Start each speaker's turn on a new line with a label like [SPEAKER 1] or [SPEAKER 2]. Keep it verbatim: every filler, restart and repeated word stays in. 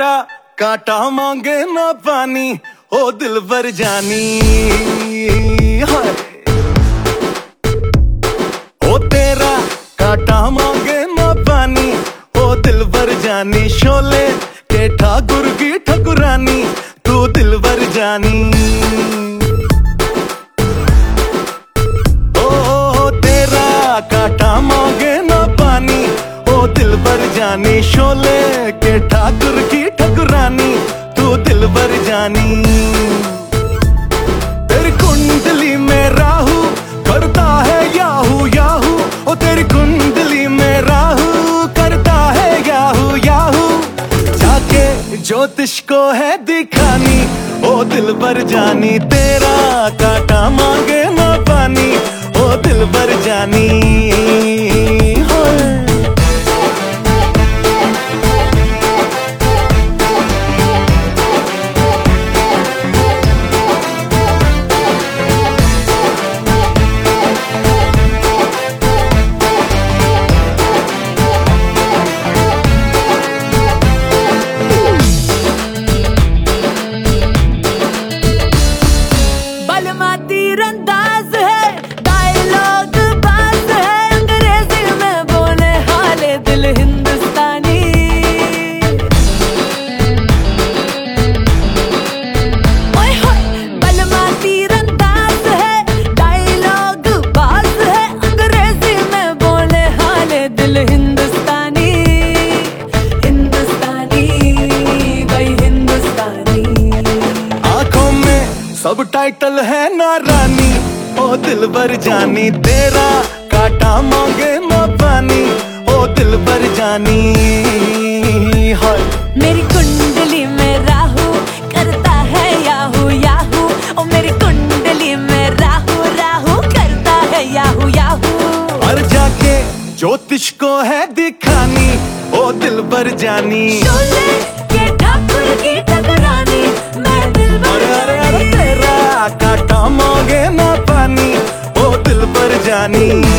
[SPEAKER 1] तेरा कांटा मांगे ना पानी, ओ दिल भर जानी हाय। ओ तेरा कांटा मांगे ना पानी, ओ दिल भर जानी। शोले के ठाकुर की ठकुरानी, तू दिल भर जानी। ओ तेरा कांटा मांगे ना पानी, ओ दिल भर जानी। शोले के ठाकुर की ठकुरानी, तू दिल भर जानी। तेरी कुंडली में राहु करता है याहू याहू, ओ तेरी कुंडली में राहु करता है याहू याहू। जाके ज्योतिष को है दिखानी, ओ दिल भर जानी। तेरा कांटा मांगे ना पानी, ओ दिल भर जानी।
[SPEAKER 2] तीरंदाज है, डायलॉग बाज है, अंग्रेजी में बोले हाले दिल हिंदुस्तानी। ओए होए बलमा तीरंदाज है, डायलॉग बाज है, अंग्रेजी में बोले हाले दिल हिंदुस्तानी। हिंदुस्तानी भाई हिंदुस्तानी।
[SPEAKER 1] आंखों में सब टाइटल है ना रानी, ओ दिल भर जानी। तेरा कांटा मांगे ना पानी, ओ दिल भर जानी हाय।
[SPEAKER 2] मेरी कुंडली में राहु करता है याहू याहू, ओ मेरी कुंडली में राहु राहु करता है याहू याहू।
[SPEAKER 1] और जाके ज्योतिष को है दिखानी, ओ दिल भर जानी।
[SPEAKER 2] शोले के ठाकुर की ठकुरानी, मैं दिल भर
[SPEAKER 1] जानी। तेरा कांटा मांगे ना पानी, ओ दिल भर जानी।